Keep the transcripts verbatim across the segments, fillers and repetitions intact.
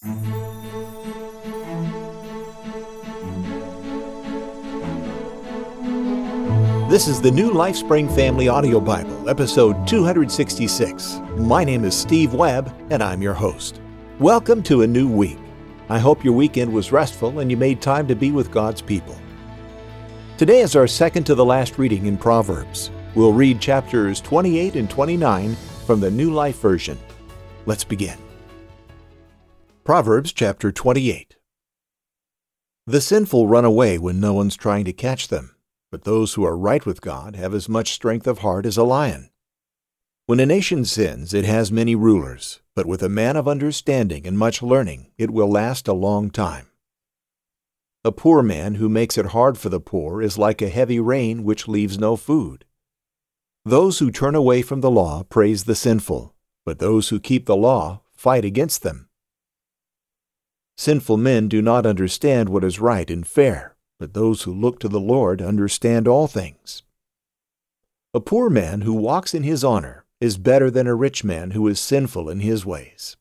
This is the New LifeSpring Family Audio Bible, episode two hundred sixty-six. My name is Steve Webb, and I'm your host. Welcome to a new week. I hope your weekend was restful and you made time to be with God's people. Today is our second to the last reading in Proverbs. We'll read chapters twenty-eight and twenty-nine from the New Life Version. Let's begin. Proverbs chapter twenty-eight. The sinful run away when no one's trying to catch them. But those who are right with God have as much strength of heart as a lion. When a nation sins, it has many rulers, but with a man of understanding and much learning, it will last a long time. A poor man who makes it hard for the poor is like a heavy rain which leaves no food. Those who turn away from the law praise the sinful, but those who keep the law fight against them. Sinful men do not understand what is right and fair, but those who look to the Lord understand all things. A poor man who walks in his honor is better than a rich man who is sinful in his ways.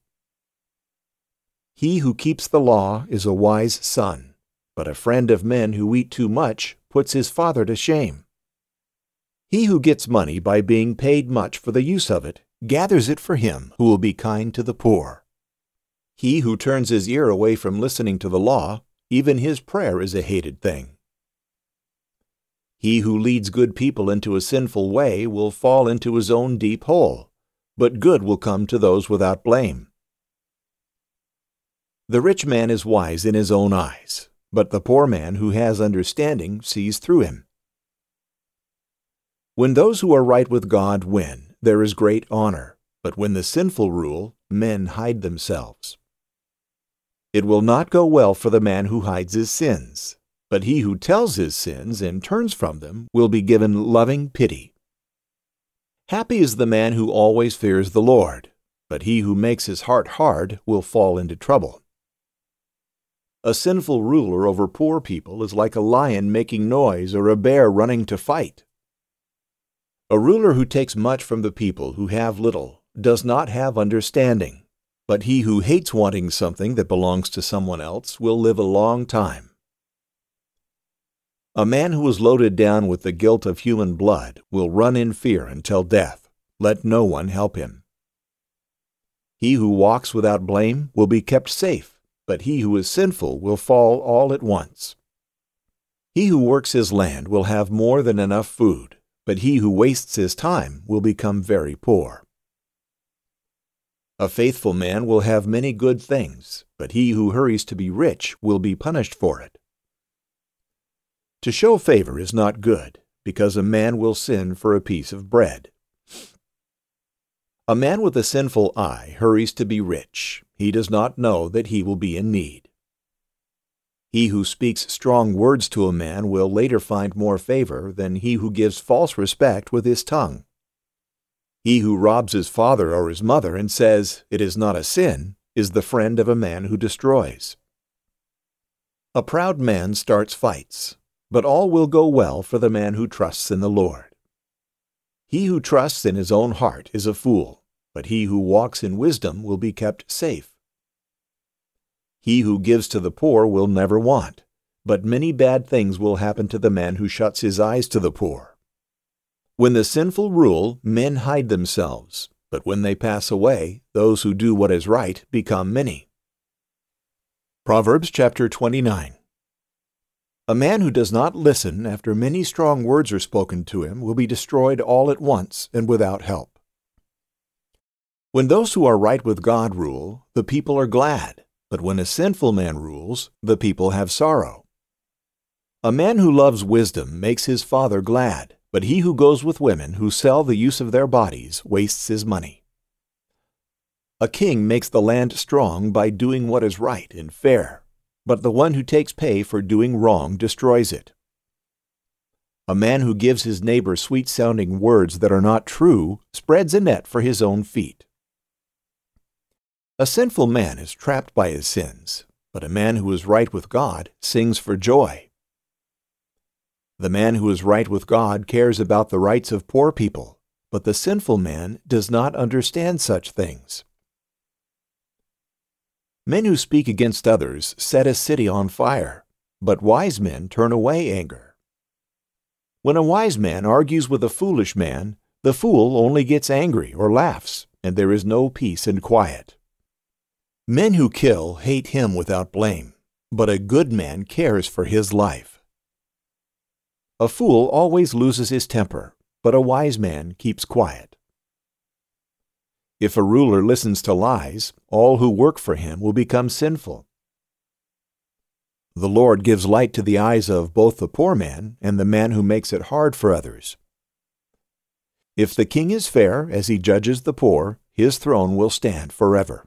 He who keeps the law is a wise son, but a friend of men who eat too much puts his father to shame. He who gets money by being paid much for the use of it gathers it for him who will be kind to the poor. He who turns his ear away from listening to the law, even his prayer is a hated thing. He who leads good people into a sinful way will fall into his own deep hole, but good will come to those without blame. The rich man is wise in his own eyes, but the poor man who has understanding sees through him. When those who are right with God win, there is great honor, but when the sinful rule, men hide themselves. It will not go well for the man who hides his sins, but he who tells his sins and turns from them will be given loving pity. Happy is the man who always fears the Lord, but he who makes his heart hard will fall into trouble. A sinful ruler over poor people is like a lion making noise or a bear running to fight. A ruler who takes much from the people who have little does not have understanding. But he who hates wanting something that belongs to someone else will live a long time. A man who is loaded down with the guilt of human blood will run in fear until death. Let no one help him. He who walks without blame will be kept safe, but he who is sinful will fall all at once. He who works his land will have more than enough food, but he who wastes his time will become very poor. A faithful man will have many good things, but he who hurries to be rich will be punished for it. To show favor is not good, because a man will sin for a piece of bread. A man with a sinful eye hurries to be rich. He does not know that he will be in need. He who speaks strong words to a man will later find more favor than he who gives false respect with his tongue. He who robs his father or his mother and says, "It is not a sin," is the friend of a man who destroys. A proud man starts fights, but all will go well for the man who trusts in the Lord. He who trusts in his own heart is a fool, but he who walks in wisdom will be kept safe. He who gives to the poor will never want, but many bad things will happen to the man who shuts his eyes to the poor. When the sinful rule, men hide themselves, but when they pass away, those who do what is right become many. Proverbs chapter twenty-nine. A man who does not listen after many strong words are spoken to him will be destroyed all at once and without help. When those who are right with God rule, the people are glad, but when a sinful man rules, the people have sorrow. A man who loves wisdom makes his father glad, but he who goes with women who sell the use of their bodies wastes his money. A king makes the land strong by doing what is right and fair, but the one who takes pay for doing wrong destroys it. A man who gives his neighbor sweet-sounding words that are not true spreads a net for his own feet. A sinful man is trapped by his sins, but a man who is right with God sings for joy. The man who is right with God cares about the rights of poor people, but the sinful man does not understand such things. Men who speak against others set a city on fire, but wise men turn away anger. When a wise man argues with a foolish man, the fool only gets angry or laughs, and there is no peace and quiet. Men who kill hate him without blame, but a good man cares for his life. A fool always loses his temper, but a wise man keeps quiet. If a ruler listens to lies, all who work for him will become sinful. The Lord gives light to the eyes of both the poor man and the man who makes it hard for others. If the king is fair as he judges the poor, his throne will stand forever.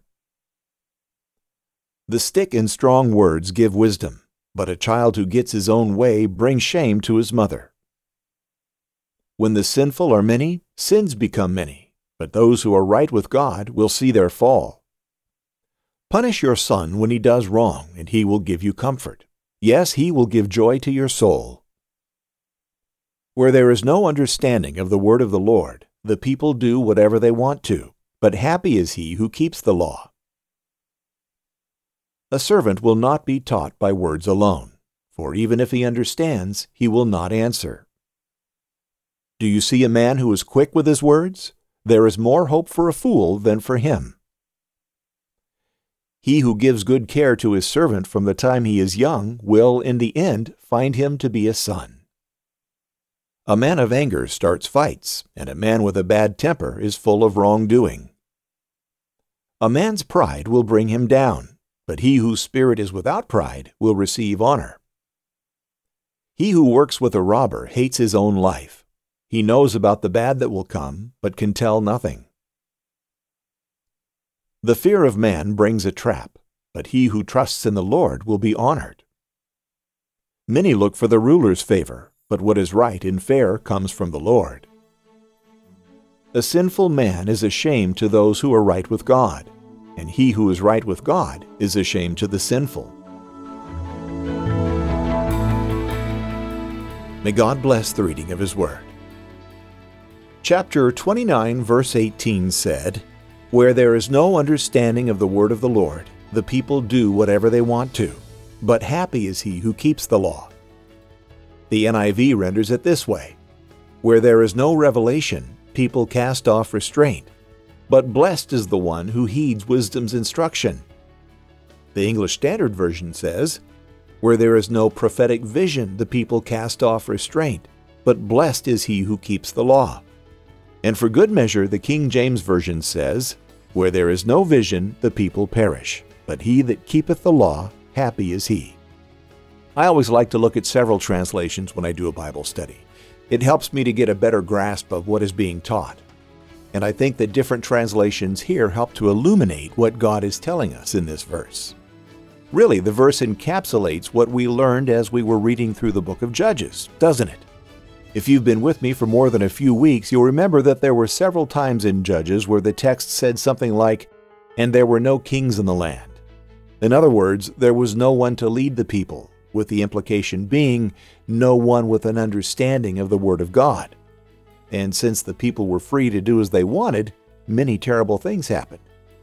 The stick and strong words give wisdom, but a child who gets his own way brings shame to his mother. When the sinful are many, sins become many, but those who are right with God will see their fall. Punish your son when he does wrong, and he will give you comfort. Yes, he will give joy to your soul. Where there is no understanding of the word of the Lord, the people do whatever they want to, but happy is he who keeps the law. A servant will not be taught by words alone, for even if he understands, he will not answer. Do you see a man who is quick with his words? There is more hope for a fool than for him. He who gives good care to his servant from the time he is young will, in the end, find him to be a son. A man of anger starts fights, and a man with a bad temper is full of wrongdoing. A man's pride will bring him down, but he whose spirit is without pride will receive honor. He who works with a robber hates his own life. He knows about the bad that will come, but can tell nothing. The fear of man brings a trap, but he who trusts in the Lord will be honored. Many look for the ruler's favor, but what is right and fair comes from the Lord. A sinful man is a shame to those who are right with God, and he who is right with God is a shame to the sinful. May God bless the reading of His Word. Chapter twenty-nine, verse eighteen said, "Where there is no understanding of the word of the Lord, the people do whatever they want to, but happy is he who keeps the law." The N I V renders it this way: "Where there is no revelation, people cast off restraint, but blessed is the one who heeds wisdom's instruction." The English Standard Version says, "Where there is no prophetic vision, the people cast off restraint, but blessed is he who keeps the law." And for good measure, the King James Version says, "Where there is no vision, the people perish, but he that keepeth the law, happy is he." I always like to look at several translations when I do a Bible study. It helps me to get a better grasp of what is being taught. And I think that different translations here help to illuminate what God is telling us in this verse. Really, the verse encapsulates what we learned as we were reading through the book of Judges, doesn't it? If you've been with me for more than a few weeks, you'll remember that there were several times in Judges where the text said something like, "And there were no kings in the land." In other words, there was no one to lead the people, with the implication being no one with an understanding of the Word of God. And since the people were free to do as they wanted, many terrible things happened.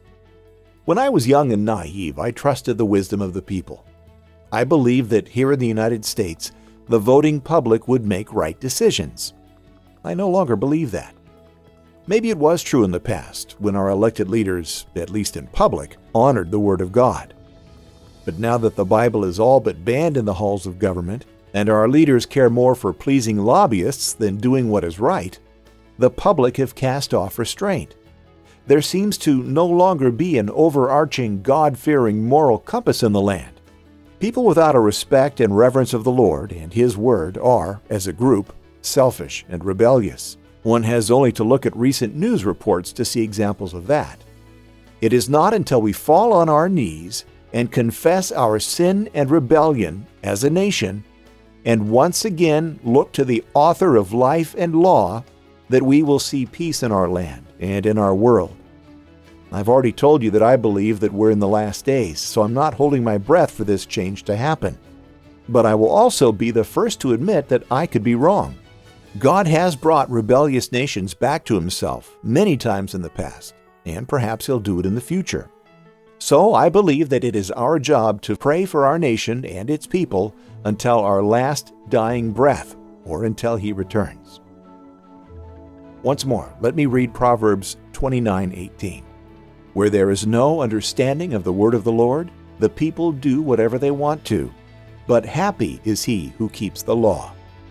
When I was young and naive, I trusted the wisdom of the people. I believed that here in the United States, the voting public would make right decisions. I no longer believe that. Maybe it was true in the past, when our elected leaders, at least in public, honored the Word of God. But now that the Bible is all but banned in the halls of government, and our leaders care more for pleasing lobbyists than doing what is right, the public have cast off restraint. There seems to no longer be an overarching, God-fearing moral compass in the land. People without a respect and reverence of the Lord and His Word are, as a group, selfish and rebellious. One has only to look at recent news reports to see examples of that. It is not until we fall on our knees and confess our sin and rebellion as a nation, and once again look to the author of life and law, that we will see peace in our land and in our world. I've already told you that I believe that we're in the last days, so I'm not holding my breath for this change to happen. But I will also be the first to admit that I could be wrong. God has brought rebellious nations back to Himself many times in the past, and perhaps He'll do it in the future. So I believe that it is our job to pray for our nation and its people until our last dying breath, or until He returns. Once more, let me read Proverbs twenty-nine eighteen. Where there is no understanding of the word of the Lord, the people do whatever they want to, but happy is he who keeps the law.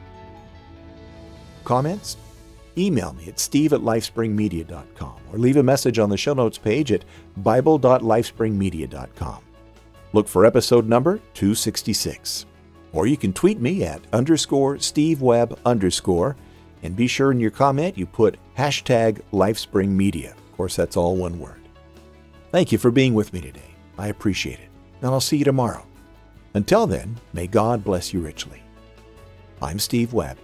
Comments? Email me at steve at lifespringmedia dot com or leave a message on the show notes page at bible dot lifespringmedia dot com. Look for episode number two sixty-six. Or you can tweet me at underscore Steve Webb underscore, and be sure in your comment you put hashtag LifespringMedia. Of course, that's all one word. Thank you for being with me today. I appreciate it. And I'll see you tomorrow. Until then, may God bless you richly. I'm Steve Webb.